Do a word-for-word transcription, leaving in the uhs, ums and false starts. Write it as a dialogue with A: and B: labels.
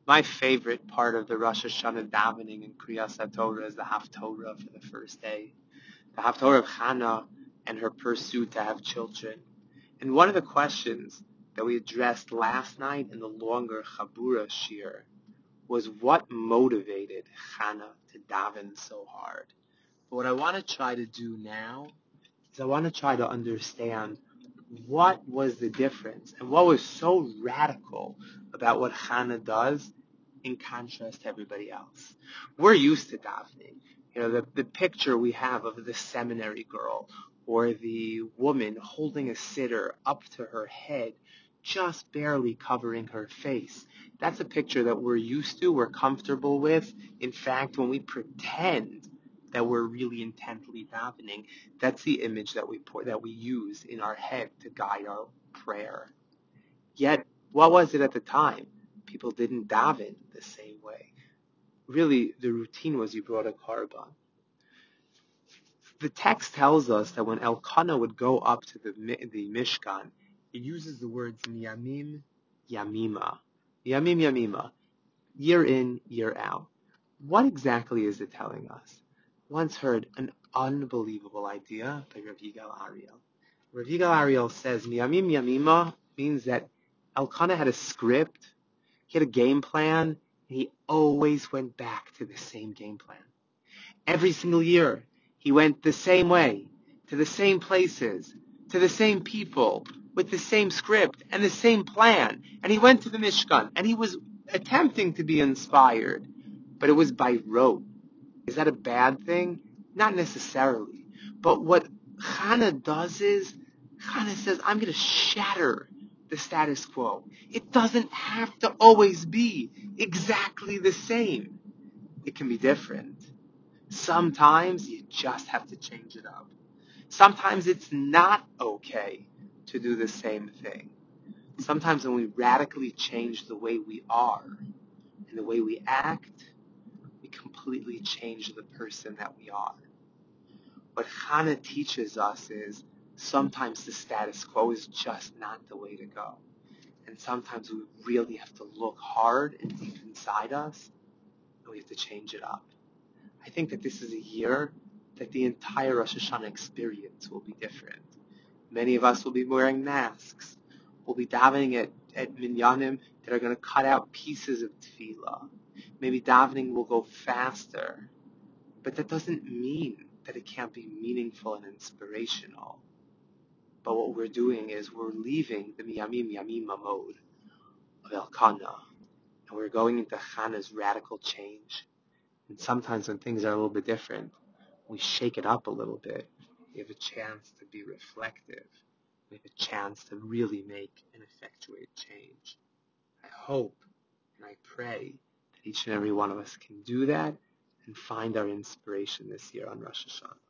A: My favorite part of the Rosh Hashanah davening in Kriyas HaTorah is the Haftorah for the first day. The Haftorah of Hannah and her pursuit to have children. And one of the questions that we addressed last night in the longer Chabura Shir was what motivated Hannah to daven so hard. But what I want to try to do now is I want to try to understand what was the difference and what was so radical about what Hannah does in contrast to everybody else. We're used to davening. You know, the, the picture we have of the seminary girl or the woman holding a sitter up to her head, just barely covering her face. That's a picture that we're used to, we're comfortable with. In fact, when we pretend that we're really intently davening, that's the image that we that we use in our head to guide our prayer. Yet, what was it at the time? People didn't daven the same way. Really, the routine was you brought a korban. The text tells us that when Elkanah would go up to the the Mishkan, it uses the words miyamim yamima, yamim yamima, year in, year out. What exactly is it telling us? Once heard an unbelievable idea by Rav Yigal Ariel. Rav Yigal Ariel says miyamim yamima means that Elkanah had a script, he had a game plan, and he always went back to the same game plan. Every single year, he went the same way, to the same places, to the same people, with the same script and the same plan. And he went to the Mishkan, and he was attempting to be inspired, but it was by rote. Is that a bad thing? Not necessarily. But what Hannah does is, Hannah says, I'm going to shatter the status quo. It doesn't have to always be exactly the same. It can be different. Sometimes you just have to change it up. Sometimes it's not okay to do the same thing. Sometimes when we radically change the way we are and the way we act, we completely change the person that we are. What Hannah teaches us is sometimes the status quo is just not the way to go. And sometimes we really have to look hard and deep inside us, and we have to change it up. I think that this is a year that the entire Rosh Hashanah experience will be different. Many of us will be wearing masks. We'll be davening at, at minyanim that are going to cut out pieces of tefillah. Maybe davening will go faster. But that doesn't mean that it can't be meaningful and inspirational. But what we're doing is we're leaving the miyamim yamima mode of Elkanah, and we're going into Hannah's radical change. And sometimes when things are a little bit different, we shake it up a little bit. We have a chance to be reflective. We have a chance to really make and effectuate change. I hope and I pray that each and every one of us can do that and find our inspiration this year on Rosh Hashanah.